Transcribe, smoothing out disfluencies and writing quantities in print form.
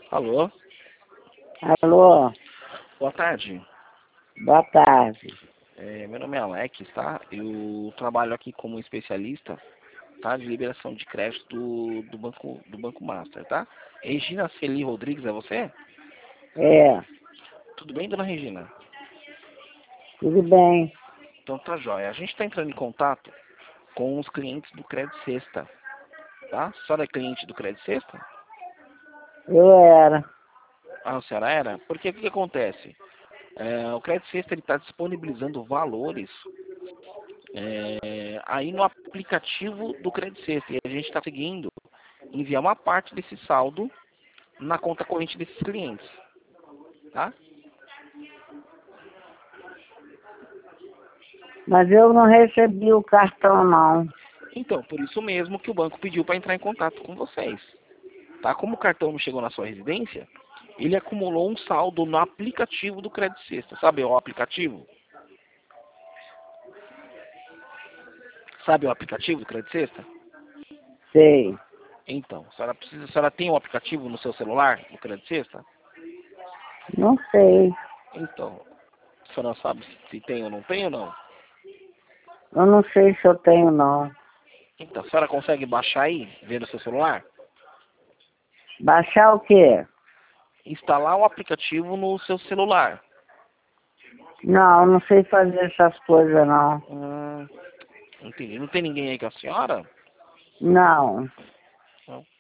Alô, Alô, boa tarde. boa tarde. Meu nome é Alex, tá? Eu trabalho aqui como especialista, tá? De liberação de crédito do Banco Master, tá? Regina Celi Rodrigues, é você? É, Tudo bem, dona Regina? tudo bem. Então tá jóia. A gente está entrando em contato com os clientes do Crédito Sexta, tá? A senhora é cliente do Crédito Sexta? Eu era. Ah, a senhora era? Porque o que acontece? O Crédito Sexta está disponibilizando valores aí no aplicativo do Crédito Sexta. E a gente está seguindo enviar uma parte desse saldo na conta corrente desses clientes, tá? Mas eu não recebi o cartão, não. Então, por isso mesmo que o banco pediu para entrar em contato com vocês, tá? Como o cartão não chegou na sua residência, ele acumulou um saldo no aplicativo do Crédito Sexta. Sabe o aplicativo? Sabe o aplicativo do Crédito Sexta? Sei. Então, a senhora tem o aplicativo no seu celular do Crédito Sexta? Não sei. Então, a senhora sabe se tem ou não tem ou não? Eu não sei se eu tenho, não. Então, a senhora consegue baixar aí, ver no seu celular? Baixar o quê? Instalar o aplicativo no seu celular. Não, eu não sei fazer essas coisas, não. Entendi. Não tem ninguém aí com a senhora? Não. Não.